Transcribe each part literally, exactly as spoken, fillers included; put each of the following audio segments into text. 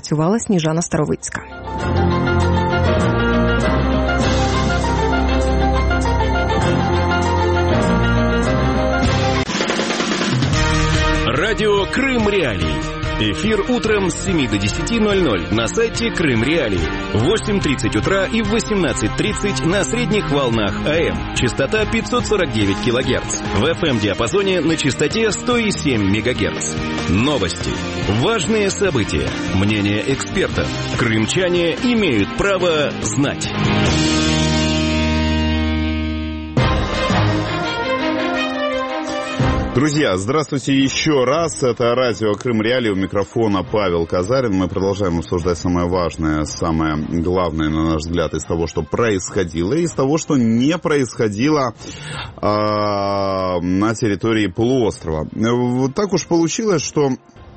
працювала Сніжана Старовицька. Радио «Крым Реалии». Эфир утром с семи до десяти ноль-ноль на сайте Крым Реалии. В восемь тридцать утра и в восемнадцать тридцать на средних волнах АМ. Частота пятьсот сорок девять килогерц. В эф эм-диапазоне на частоте сто семь мегагерц. Новости. Важные события. Мнения экспертов. Крымчане имеют право знать. Друзья, здравствуйте еще раз. Это радио «Крым Реалии», у микрофона Павел Казарин. Мы продолжаем обсуждать самое важное, самое главное, на наш взгляд, из того, что происходило, и из того, что не происходило э, на территории полуострова. Вот так уж получилось, что...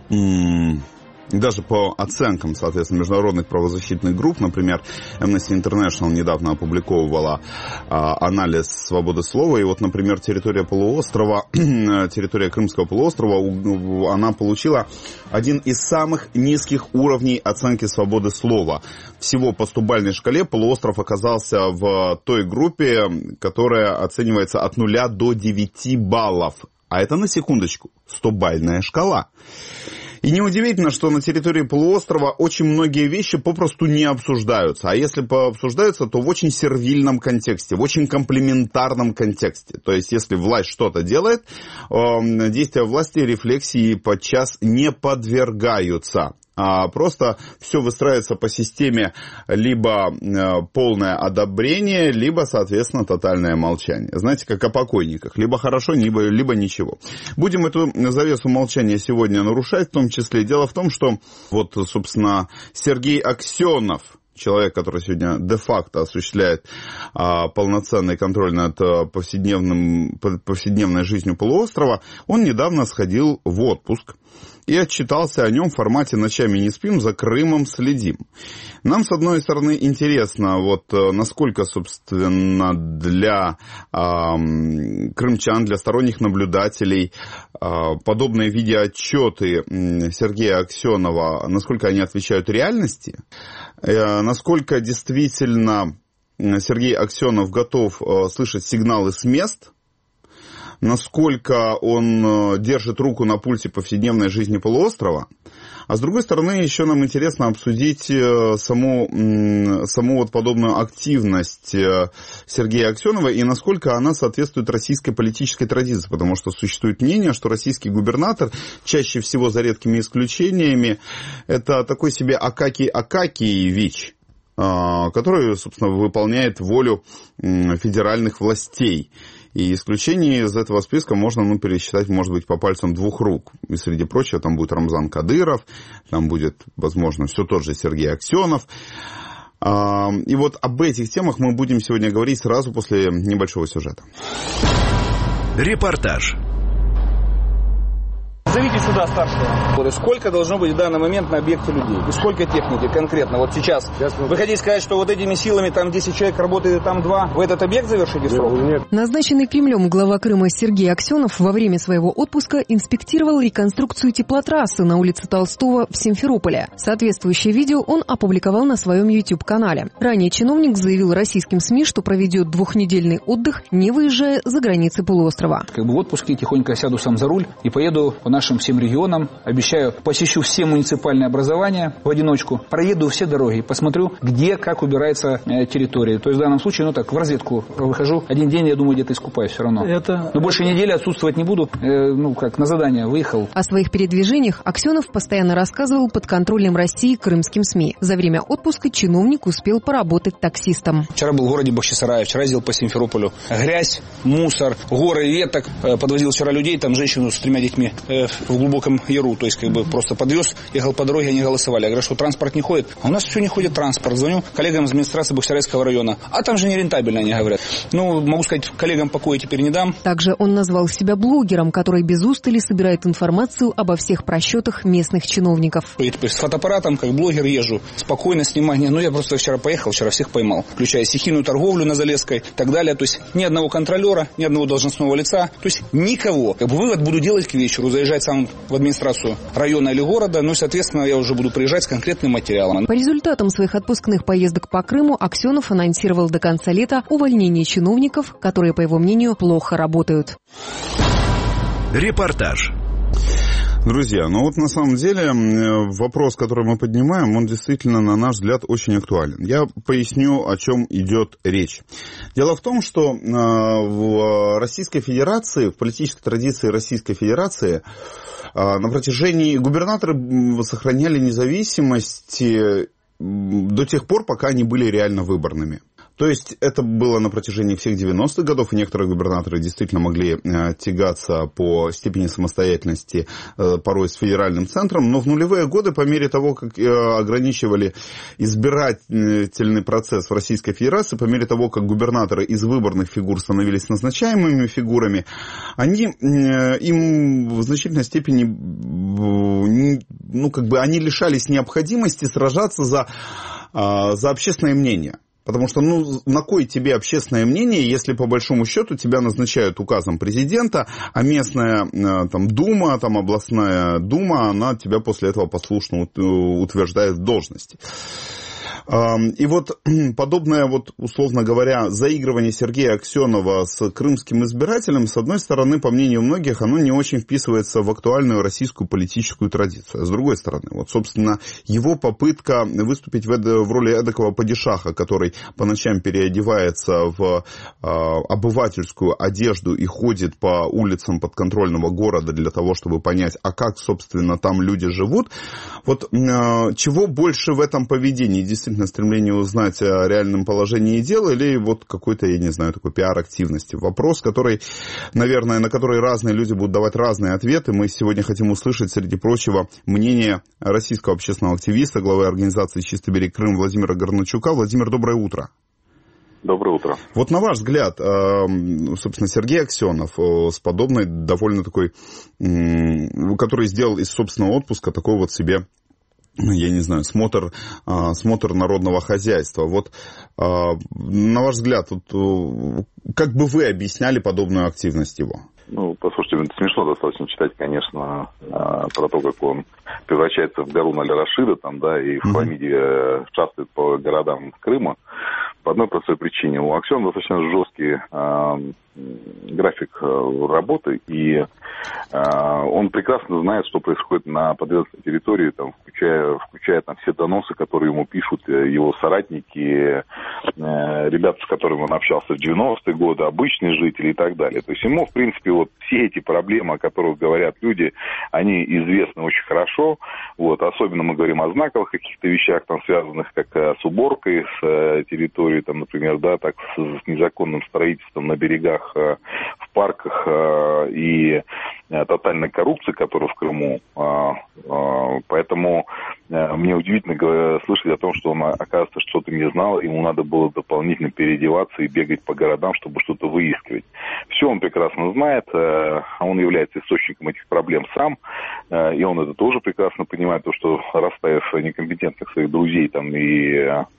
М- Даже по оценкам, соответственно, международных правозащитных групп, например, Amnesty International недавно опубликовывала а, анализ свободы слова, и вот, например, территория полуострова, территория Крымского полуострова, она получила один из самых низких уровней оценки свободы слова. Всего по стобальной шкале полуостров оказался в той группе, которая оценивается от нуля до девяти баллов. А это, на секундочку, стобальная шкала. И неудивительно, что на территории полуострова очень многие вещи попросту не обсуждаются. А если обсуждаются, то в очень сервильном контексте, в очень комплементарном контексте. То есть, если власть что-то делает, действия власти рефлексии подчас не подвергаются. А просто все выстраивается по системе либо полное одобрение, либо, соответственно, тотальное молчание. Знаете, как о покойниках. Либо хорошо, либо, либо ничего. Будем эту завесу молчания сегодня нарушать, в том числе. Дело в том, что вот, собственно, Сергей Аксенов, человек, который сегодня де-факто осуществляет а, полноценный контроль над а, повседневным, повседневной жизнью полуострова, он недавно сходил в отпуск и отчитался о нем в формате «Ночами не спим, за Крымом следим». Нам, с одной стороны, интересно, вот насколько, собственно, для э, крымчан, для сторонних наблюдателей э, подобные видеоотчеты Сергея Аксенова, насколько они отвечают реальности, э, насколько действительно Сергей Аксенов готов э, слышать сигналы с мест, насколько он держит руку на пульсе повседневной жизни полуострова. А с другой стороны, еще нам интересно обсудить саму, саму вот подобную активность Сергея Аксенова и насколько она соответствует российской политической традиции. Потому что существует мнение, что российский губернатор, чаще всего за редкими исключениями, это такой себе Акакий Акакиевич, который, собственно, выполняет волю федеральных властей. И исключений из этого списка можно, ну, пересчитать, может быть, по пальцам двух рук. И, среди прочего, там будет Рамзан Кадыров, там будет, возможно, все тот же Сергей Аксенов. И вот об этих темах мы будем сегодня говорить сразу после небольшого сюжета. Репортаж. Зовите сюда старшего. Сколько должно быть в данный момент на объекте людей? И сколько техники конкретно? Вот сейчас. сейчас вы хотите сказать, что вот этими силами там десять человек работает, там два? Вы этот объект завершили срок? Нет. Назначенный Кремлем глава Крыма Сергей Аксенов во время своего отпуска инспектировал реконструкцию теплотрассы на улице Толстого в Симферополе. Соответствующее видео он опубликовал на своем YouTube-канале. Ранее чиновник заявил российским СМИ, что проведет двухнедельный отдых, не выезжая за границы полуострова. Как бы в отпуске тихонько сяду сам за руль и поеду по нашим всем регионам. Обещаю, посещу все муниципальные образования в одиночку, проеду все дороги, посмотрю, где, как убирается э, территория. То есть в данном случае, ну так, в разведку выхожу. Один день, я думаю, где-то искупаюсь все равно. Это... Но больше недели отсутствовать не буду. Э, ну, как, на задание выехал. О своих передвижениях Аксенов постоянно рассказывал под контролем России крымским СМИ. За время отпуска чиновник успел поработать таксистом. Вчера был в городе Бахчисарае, вчера ездил по Симферополю. Грязь, мусор, горы веток. Э, подвозил вчера людей, там женщину с тремя детьми э, в глубоком яру, то есть как бы просто подвез, ехал по дороге, они голосовали. Я говорю, что транспорт не ходит. А у нас все не ходит транспорт. Звоню коллегам из администрации Бахчисарайского района. А там же нерентабельно, они говорят. Ну, могу сказать, коллегам покоя теперь не дам. Также он назвал себя блогером, который без устали собирает информацию обо всех просчетах местных чиновников. Я теперь с фотоаппаратом, как блогер, езжу. Спокойно снимаю. Ну, я просто вчера поехал, вчера всех поймал. Включая стихийную торговлю на Залесской и так далее. То есть ни одного контролера, ни одного должностного лица. То есть никого. Как бы вывод буду делать к вечеру. Заезжать сам в администрацию района или города, ну и, соответственно, я уже буду приезжать с конкретным материалом. По результатам своих отпускных поездок по Крыму Аксенов анонсировал до конца лета увольнение чиновников, которые, по его мнению, плохо работают. Репортаж. Друзья, ну вот на самом деле вопрос, который мы поднимаем, он действительно, на наш взгляд, очень актуален. Я поясню, о чем идет речь. Дело в том, что в Российской Федерации, в политической традиции Российской Федерации на протяжении губернаторы сохраняли независимость до тех пор, пока они были реально выборными. То есть это было на протяжении всех девяностых годов, и некоторые губернаторы действительно могли э, тягаться по степени самостоятельности э, порой с федеральным центром, но в нулевые годы, по мере того, как э, ограничивали избирательный процесс в Российской Федерации, по мере того, как губернаторы из выборных фигур становились назначаемыми фигурами, они, э, им в значительной степени, э, ну, как бы, они лишались необходимости сражаться за, э, за общественное мнение. Потому что, ну, на кой тебе общественное мнение, если по большому счету тебя назначают указом президента, а местная там дума, там областная дума, она тебя после этого послушно утверждает в должности. И вот подобное, вот, условно говоря, заигрывание Сергея Аксенова с крымским избирателем, с одной стороны, по мнению многих, оно не очень вписывается в актуальную российскую политическую традицию. А с другой стороны, вот, собственно, его попытка выступить в, в роли эдакого падишаха, который по ночам переодевается в э, обывательскую одежду и ходит по улицам подконтрольного города для того, чтобы понять, а как, собственно, там люди живут. Вот э, чего больше в этом поведении? Действительно, стремление узнать о реальном положении дел или вот какой-то, я не знаю, такой пиар-активности. Вопрос, который, наверное, на который разные люди будут давать разные ответы. Мы сегодня хотим услышать, среди прочего, мнение российского общественного активиста, главы организации «Чистый берег Крым» Владимира Горначука. Владимир, доброе утро. Доброе утро. Вот на ваш взгляд, собственно, Сергей Аксенов с подобной довольно такой, который сделал из собственного отпуска такой вот себе, я не знаю, смотр, смотр народного хозяйства. Вот, на ваш взгляд, вот, как бы вы объясняли подобную активность его? Ну, послушайте, это смешно достаточно читать, конечно, про то, как он превращается в Гаруна аль-Рашида, там, да, и в хламиде шастает по городам Крыма. По одной простой причине. У Аксенова достаточно жесткий э, график работы, и э, он прекрасно знает, что происходит на подведомственной территории, там, включая, включая там, все доносы, которые ему пишут его соратники, э, ребята, с которыми он общался в девяностые годы, обычные жители и так далее. То есть ему, в принципе, вот все эти проблемы, о которых говорят люди, они известны очень хорошо. Вот, особенно мы говорим о знаковых каких-то вещах, там, связанных как с уборкой, с э, территорией, там, например, да, так с, с незаконным строительством на берегах, э, в парках э, и э, тотальной коррупции, которая в Крыму. Э, э, поэтому э, мне удивительно говоря, слышать о том, что он, оказывается, что-то не знал, ему надо было дополнительно переодеваться и бегать по городам, чтобы что-то выискивать. Все он прекрасно знает, э, он является источником этих проблем сам, э, и он это тоже прекрасно понимает, то, что расставив некомпетентных своих друзей там и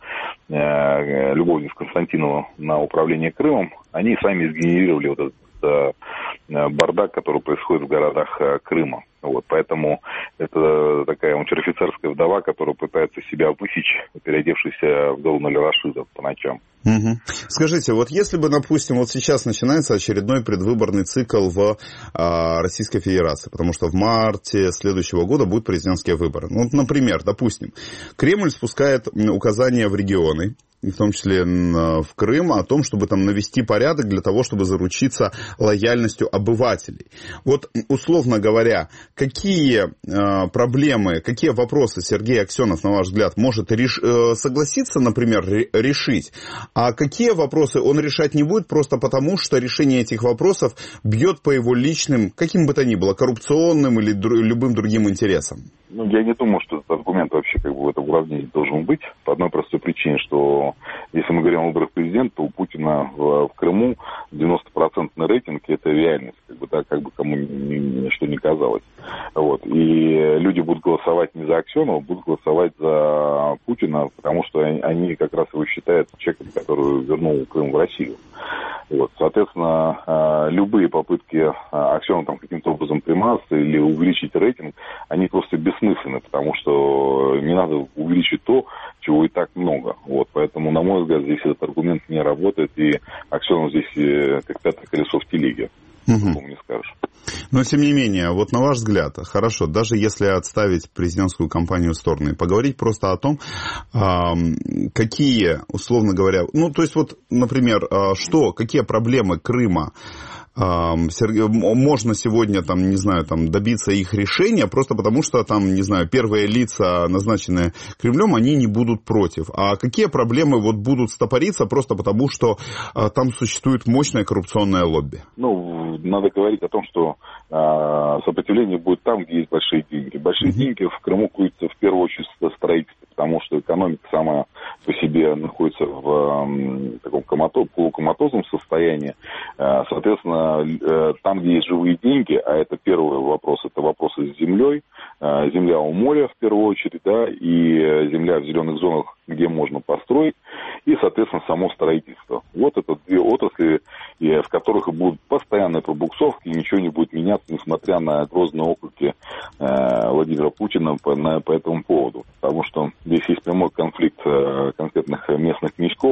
э, любовниц Константинова на управление Крымом, они сами сгенерировали вот этот э, бардак, который происходит в городах э, Крыма. Вот, поэтому это такая унтер-офицерская вдова, которая пытается себя высечь, переодевшись в Гаруна аль-Рашида по ночам. Угу. Скажите, вот если бы, допустим, вот сейчас начинается очередной предвыборный цикл в а, Российской Федерации, потому что в марте следующего года будут президентские выборы. Ну, например, допустим, Кремль спускает указания в регионы, в том числе в Крым, о том, чтобы там навести порядок для того, чтобы заручиться лояльностью обывателей. Вот, условно говоря, какие э, проблемы, какие вопросы Сергей Аксенов, на ваш взгляд, может реш... э, согласиться, например, ре- решить, а какие вопросы он решать не будет просто потому, что решение этих вопросов бьет по его личным, каким бы то ни было, коррупционным или дру... любым другим интересам? Ну, я не думаю, что этот аргумент вообще как бы в этом уравнении должен быть. По одной простой причине, что если мы говорим о выборах президента, то у Путина в, в Крыму девяносто процентов рейтинг – это реальность, как бы, да, как бы кому ни, ни, что ни казалось. Вот. И люди будут голосовать не за Аксенова, будут голосовать за Путина, потому что они, они как раз его считают человеком, который вернул Крым в Россию. Вот, соответственно, любые попытки Аксенова там каким-то образом примазаться или увеличить рейтинг, они просто бессмысленны, потому что не надо увеличить то, чего и так много. Вот, поэтому, на мой взгляд, здесь этот аргумент не работает, и Аксенов здесь как пятое колесо в телеге. Угу. Не скажешь. Но, тем не менее, вот на ваш взгляд, хорошо, даже если отставить президентскую кампанию в сторону и поговорить просто о том, какие, условно говоря, ну, то есть вот, например, что, какие проблемы Крыма можно сегодня, там, не знаю, там, добиться их решения, просто потому что, там, не знаю, первые лица, назначенные Кремлем, они не будут против. А какие проблемы вот будут стопориться просто потому, что а, там существует мощное коррупционное лобби? Ну, надо говорить о том, что а, сопротивление будет там, где есть большие деньги. Большие mm-hmm. деньги в Крыму крутятся в первую очередь в строительстве, потому что экономика сама по себе находится в а, таком комато, полукоматозном состоянии. А, соответственно, там, где есть живые деньги, а это первый вопрос, это вопросы с землей, земля у моря в первую очередь, да, и земля в зеленых зонах, где можно построить, и, соответственно, само строительство. Вот это две отрасли, в которых будут постоянные пробуксовки, и ничего не будет меняться, несмотря на грозные окрики Владимира Путина по, на, по этому поводу. Потому что здесь есть прямой конфликт конкретных местных князьков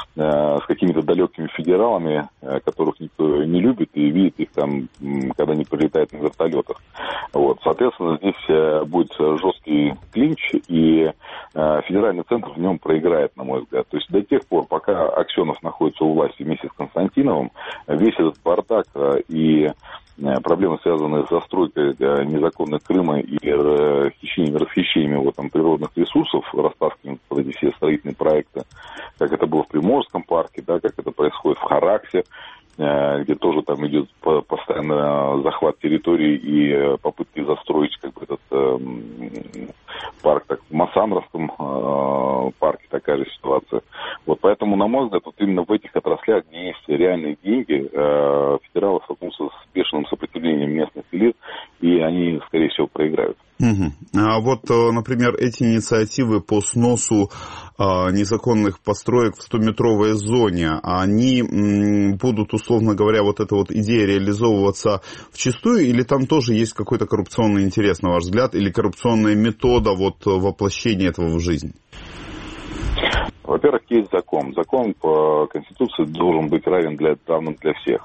с какими-то далекими федералами, которых никто не любит и видит их там, когда они прилетают на вертолетах. Вот. Соответственно, здесь будет жесткий клинч, и федеральный центр в нем проиграет, на мой взгляд. То есть до тех пор, пока Аксенов находится у власти вместе с Константиновым, весь этот бардак и проблемы, связанные с застройкой незаконных Крыма и хищениями, расхищениями его там природных ресурсов, растаскиванием под эти все строительные проекты, как это было в Приморском парке, да, как это происходит в Хараксе, где тоже там идет постоянно захват территории и попытки застроить как бы этот э, парк, так, в Массандровском э, парке такая же ситуация. Вот поэтому, на мой взгляд, вот именно в этих отраслях, где есть реальные деньги, э, федералы столкнутся с бешеным сопротивлением местных элит, и они, скорее всего, проиграют. Угу. А вот, например, эти инициативы по сносу а, незаконных построек в стометровой зоне, они м, будут, условно говоря, вот эта вот идея реализовываться вчистую, или там тоже есть какой-то коррупционный интерес, на ваш взгляд, или коррупционная метода вот воплощения этого в жизнь? Во-первых, есть закон. Закон по Конституции должен быть равен для, равным для всех.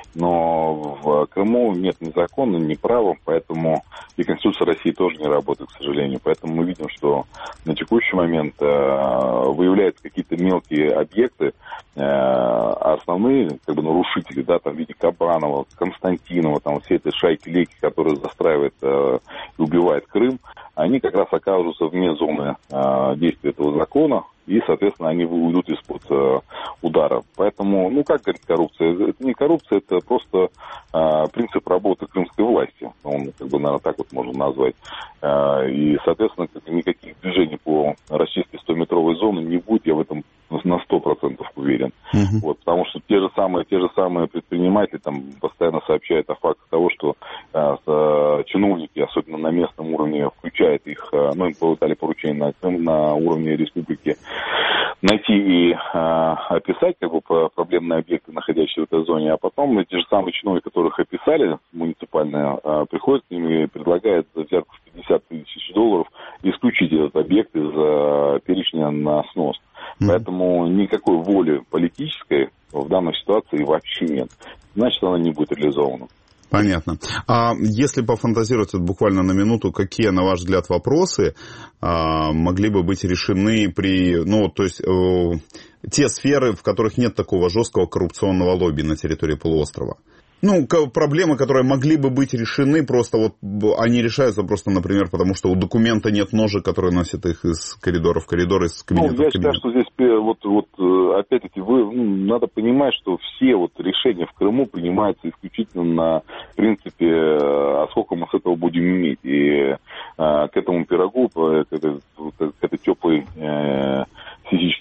Но в Крыму нет ни закона, ни права, поэтому и Конституция России тоже не работает, к сожалению. Поэтому мы видим, что на текущий момент э, выявляются какие-то мелкие объекты, э, а основные как бы, нарушители, да, там в виде Кабанова, Константинова, там все эти шайки-лейки, которые застраивают э, и убивают Крым, они как раз оказываются вне зоны э, действия этого закона. И, соответственно, они уйдут из-под э, удара. Поэтому, ну, как говорить коррупция? Это не коррупция, это просто э, принцип работы крымской власти. Он, как бы, наверное, так вот можно назвать. Э, и, соответственно, никаких движений по расчистке стометровой зоны не будет, я в этом на сто процентов уверен. Uh-huh. Вот, потому что те же самые, те же самые предприниматели там постоянно сообщают о фактах того, что э, э, чиновники, особенно на местном уровне, включают их, э, ну, им дали поручение на, на уровне республики, найти и э, описать как бы проблемные объекты, находящиеся в этой зоне, а потом те же самые чиновники, которых описали муниципальные, э, приходят к ним и предлагают за взятку в пятьдесят тысяч долларов исключить этот объект из э, перечня на снос. Mm-hmm. Поэтому никакой воли политической в данной ситуации вообще нет. Значит, она не будет реализована. Понятно. А если пофантазировать вот буквально на минуту, какие, на ваш взгляд, вопросы а, могли бы быть решены при, ну, то есть, э, те сферы, в которых нет такого жесткого коррупционного лобби на территории полуострова? Ну, проблемы, которые могли бы быть решены, просто вот они решаются просто, например, потому что у документа нет ножек, которые носят их из коридора в коридор, из кабинета ну, я в кабинет. считаю, что здесь вот, вот опять-таки вы, ну, надо понимать, что все вот решения в Крыму принимаются исключительно на принципе, а сколько мы с этого будем иметь. И а, к этому пирогу, к этой, к этой теплой э, физический бюджет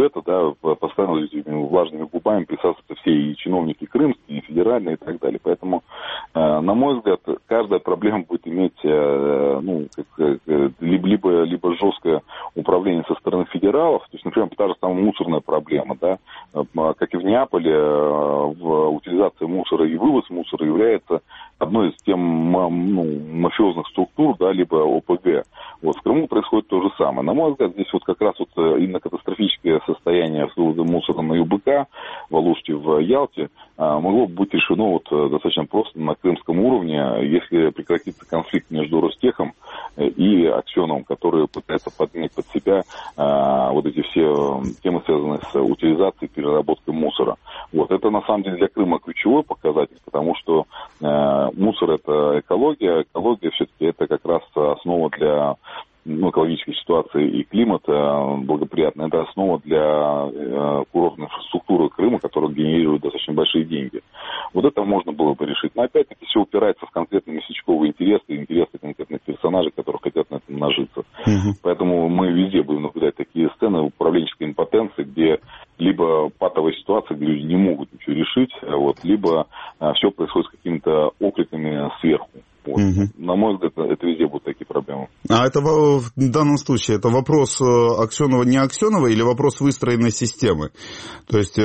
сюжета, да, постоянно этими влажными губами присасываются все и чиновники крымские, и федеральные, и так далее. Поэтому, на мой взгляд, каждая проблема будет иметь, ну, как, либо, либо, либо жесткое управление со стороны федералов, то есть, например, та же самая мусорная проблема, да, как и в Неаполе, в утилизации мусора и вывоз мусора является одной из тем, ну, мафиозных структур, да, либо О Пэ Гэ. Вот в Крыму происходит то же самое. На мой взгляд, здесь вот как раз вот именно катастрофическое состояние с вывозом мусора на Ю Бэ Ка, в Алуште, в Ялте, могло быть решено вот достаточно просто на крымском уровне, если прекратится конфликт между Ростехом и Аксеновым, который пытается поднять под себя вот эти все темы, связанные с утилизацией и переработкой мусора. Вот это на самом деле для Крыма ключевой показатель, потому что мусор — это экология, экология все-таки это как раз основа для, ну, экологической ситуации и климата благоприятная, это основа для э, курортной инфраструктуры Крыма, которая генерирует достаточно большие деньги. Вот это можно было бы решить. Но опять-таки все упирается в конкретные местечковые интересы, интересы конкретных персонажей, которые хотят на этом нажиться. Uh-huh. Поэтому мы везде будем наблюдать такие сцены управленческой импотенции, где либо патовая ситуация, где люди не могут ничего решить, вот, либо а, все происходит с какими-то окриками сверху. Вот. Угу. На мой взгляд, это везде будут такие проблемы. А это в данном случае это вопрос Аксенова, не Аксенова, или вопрос выстроенной системы? То есть,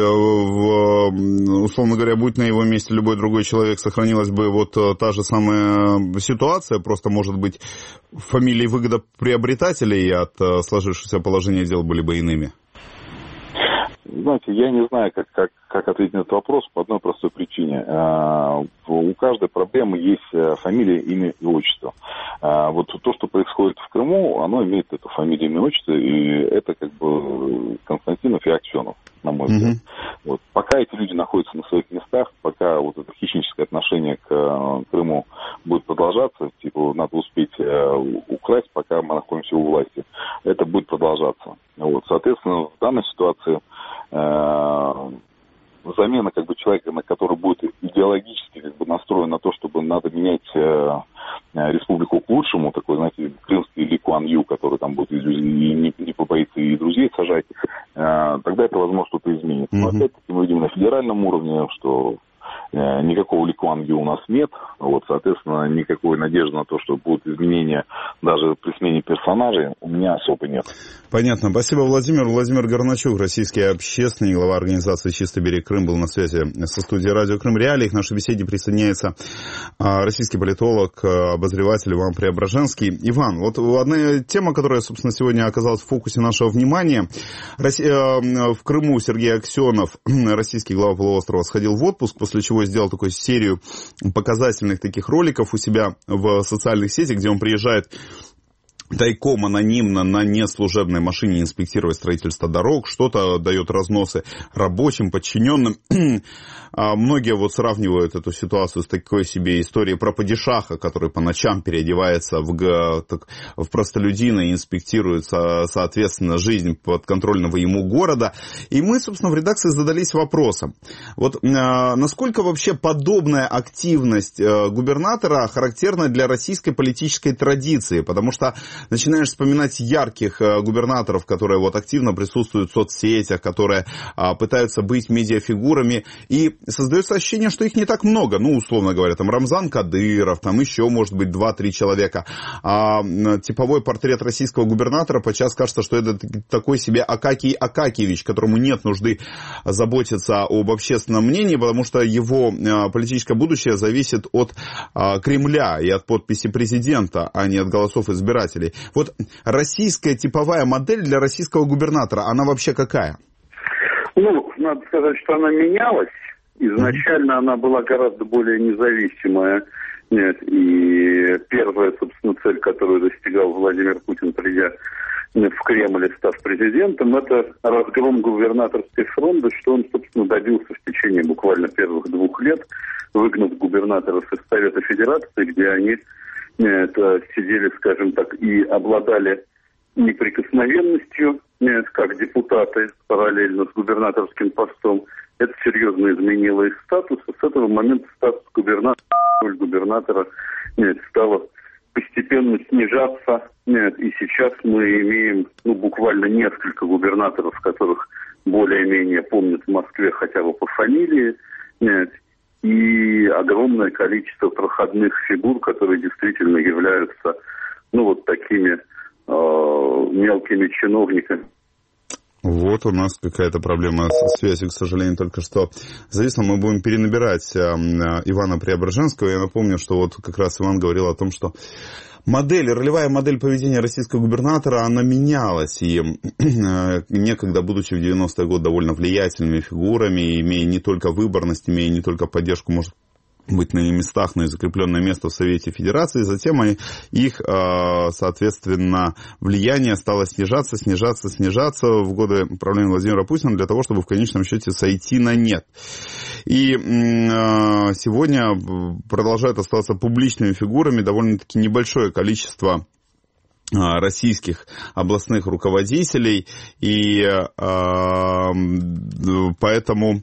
в, условно говоря, будь на его месте любой другой человек, сохранилась бы вот та же самая ситуация, просто, может быть, фамилии выгодоприобретателей от сложившегося положения дел были бы иными? Знаете, я не знаю, как, как, как ответить на этот вопрос по одной простой причине. У каждой проблемы есть фамилия, имя и отчество. Вот то, что происходит в Крыму, оно имеет эту фамилию, имя и отчество, и это как бы Константинов и Аксенов, на мой взгляд. Mm-hmm. Вот. Пока эти люди находятся на своих местах, пока вот это хищническое отношение к Крыму будет продолжаться, типа надо успеть украсть, пока мы находимся у власти, это будет продолжаться. Вот. Соответственно, в данной ситуации замена как бы человека, на который будет идеологически как бы настроен на то, чтобы надо менять э, республику к лучшему, такой, знаете, крымский Ли Куан Ю, который там будет и не, не побоится и друзей сажать, э, тогда это, возможно, что-то изменит. Но mm-hmm. опять-таки мы видим на федеральном уровне, что э, никакого Ли Куан Ю у нас нет, вот, соответственно, никакой надежды на то, что будут изменения даже при смене персонажей, у меня особо нет. Понятно. Спасибо, Владимир. Владимир Горначук, российский общественник, глава организации «Чистый берег Крым», был на связи со студией радио Крым Реалии. К нашей беседе присоединяется российский политолог, обозреватель Иван Преображенский. Иван, вот одна тема, которая, собственно, сегодня оказалась в фокусе нашего внимания. В Крыму Сергей Аксенов, российский глава полуострова, сходил в отпуск, после чего сделал такую серию показательных таких роликов у себя в социальных сетях, где он приезжает тайком, анонимно, на неслужебной машине инспектировать строительство дорог, что-то дает разносы рабочим, подчиненным. Многие вот сравнивают эту ситуацию с такой себе историей про падишаха, который по ночам переодевается в, так, в простолюдина и инспектирует, соответственно, жизнь подконтрольного ему города. И мы, собственно, в редакции задались вопросом. Вот насколько вообще подобная активность губернатора характерна для российской политической традиции? Потому что начинаешь вспоминать ярких э, губернаторов, которые вот активно присутствуют в соцсетях, которые э, пытаются быть медиафигурами, и создается ощущение, что их не так много. Ну, условно говоря, там Рамзан Кадыров, там еще, может быть, два-три человека. А э, типовой портрет российского губернатора подчас кажется, что это такой себе Акакий Акакиевич, которому нет нужды заботиться об общественном мнении, потому что его э, политическое будущее зависит от э, Кремля и от подписи президента, а не от голосов избирателей. Вот российская типовая модель для российского губернатора, она вообще какая? Ну, надо сказать, что она менялась. Изначально mm-hmm. она была гораздо более независимая. Нет, и первая, собственно, цель, которую достигал Владимир Путин, придя в Кремль и став президентом, это разгром губернаторской фронты, что он, собственно, добился в течение буквально первых двух лет, выгнав губернаторов из Совета Федерации, где они это, сидели, скажем так, и обладали неприкосновенностью, нет, как депутаты параллельно с губернаторским постом. Это серьезно изменило их статус. С этого момента статус губернатора, роль губернатора нет, стала постепенно снижаться. Нет, и сейчас мы имеем ну, буквально несколько губернаторов, которых более-менее помнят в Москве хотя бы по фамилии, нет, и огромное количество проходных фигур, которые действительно являются, ну, вот такими э, мелкими чиновниками. Вот у нас какая-то проблема с связью, к сожалению, только что зависла. Мы будем перенабирать э, Ивана Преображенского. Я напомню, что вот как раз Иван говорил о том, что модель, ролевая модель поведения российского губернатора, она менялась. И э, некогда, будучи в девяностые годы довольно влиятельными фигурами, имея не только выборность, имея не только поддержку, может быть, на местах, но и закрепленное место в Совете Федерации, затем их, соответственно, влияние стало снижаться, снижаться, снижаться в годы правления Владимира Путина для того, чтобы в конечном счете сойти на нет. И сегодня продолжают оставаться публичными фигурами довольно-таки небольшое количество российских областных руководителей, и поэтому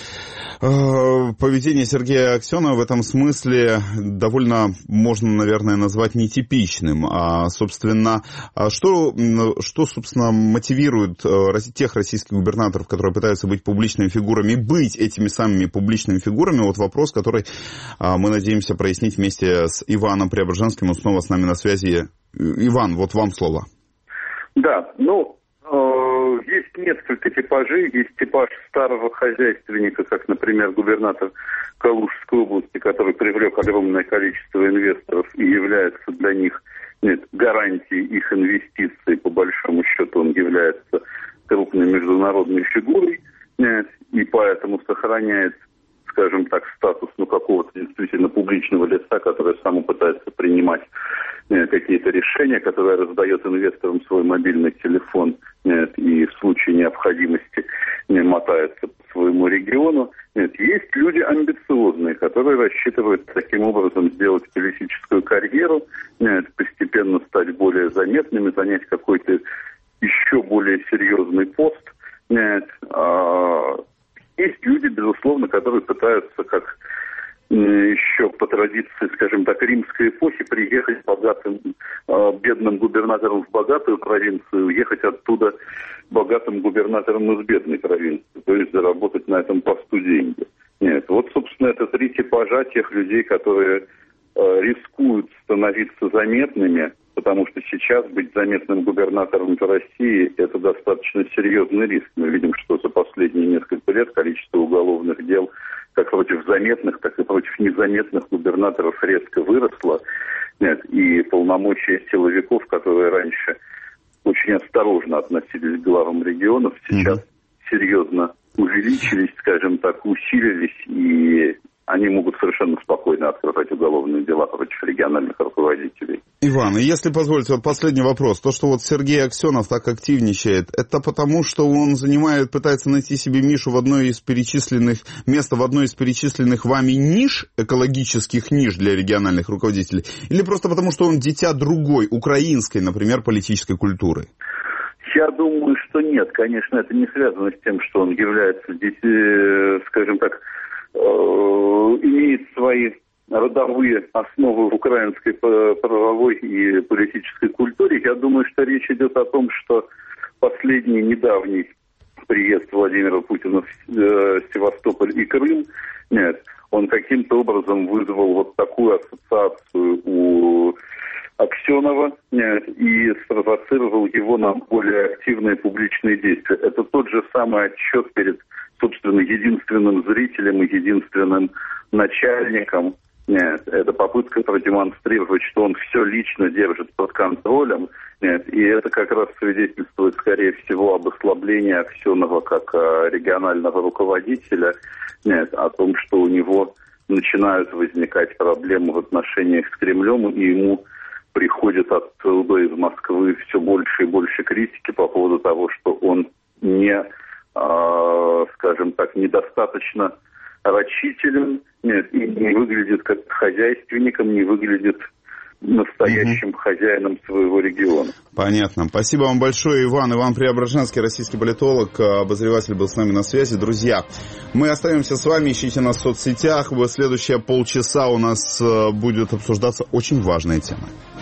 поведение Сергея Аксенова в этом смысле довольно, можно, наверное, назвать нетипичным. А, собственно, что, что, собственно, мотивирует тех российских губернаторов, которые пытаются быть публичными фигурами, быть этими самыми публичными фигурами? Вот вопрос, который мы надеемся прояснить вместе с Иваном Преображенским. Он снова с нами на связи. Иван, вот вам слово. Да, ну... Есть несколько типажей. Есть типаж старого хозяйственника, как, например, губернатор Калужской области, который привлек огромное количество инвесторов и является для них, нет, гарантией их инвестиций. По большому счету он является крупной международной фигурой, нет, и поэтому сохраняет, скажем так, статус, ну, какого-то действительно публичного лица, который сам пытается принимать нет, какие-то решения, которые раздает инвесторам свой мобильный телефон, нет, и в случае необходимости не мотается по своему региону. Нет, есть люди амбициозные, которые рассчитывают таким образом сделать политическую карьеру, нет, постепенно стать более заметными, занять какой-то еще более серьезный пост. Нет, а есть люди, безусловно, которые пытаются, как еще по традиции, скажем так, римской эпохи, приехать богатым, бедным губернатором в богатую провинцию, уехать оттуда богатым губернатором из бедной провинции, то есть заработать на этом посту деньги. Нет, вот, собственно, это три типажа тех людей, которые рискуют становиться заметными, потому что сейчас быть заметным губернатором в России – это достаточно серьезный риск. Мы видим, что за последние несколько лет количество уголовных дел как против заметных, так и против незаметных губернаторов резко выросло. Нет, и полномочия силовиков, которые раньше очень осторожно относились к главам регионов, сейчас mm-hmm. серьезно увеличились, скажем так, усилились, и они могут совершенно спокойно открывать уголовные дела против региональных руководителей. Иван, и если позволите, вот последний вопрос. То, что вот Сергей Аксенов так активничает, это потому, что он занимает, пытается найти себе нишу в одной из перечисленных, место в одной из перечисленных вами ниш, экологических ниш для региональных руководителей, или просто потому, что он дитя другой, украинской, например, политической культуры? Я думаю, что нет. Конечно, это не связано с тем, что он является, скажем так, имеет свои родовые основы в украинской правовой и политической культуре. Я думаю, что речь идет о том, что последний недавний приезд Владимира Путина в Севастополь и Крым, нет, он каким-то образом вызвал вот такую ассоциацию у Аксенова, нет, и спровоцировал его на более активные публичные действия. Это тот же самый отчет перед, собственно, единственным зрителем и единственным начальником. Нет, это попытка продемонстрировать, что он все лично держит под контролем. Нет, и это как раз свидетельствует, скорее всего, об ослаблении Аксенова как регионального руководителя. Нет, о том, что у него начинают возникать проблемы в отношениях с Кремлем, и ему приходит оттуда из Москвы все больше и больше критики по поводу того, что он не, э, скажем так, недостаточно рачителен, нет, и не выглядит как хозяйственником, не выглядит настоящим угу. хозяином своего региона. Понятно. Спасибо вам большое, Иван. Иван Преображенский, российский политолог, обозреватель, был с нами на связи. Друзья, мы остаемся с вами, ищите нас в соцсетях. В следующие полчаса у нас будет обсуждаться очень важная тема.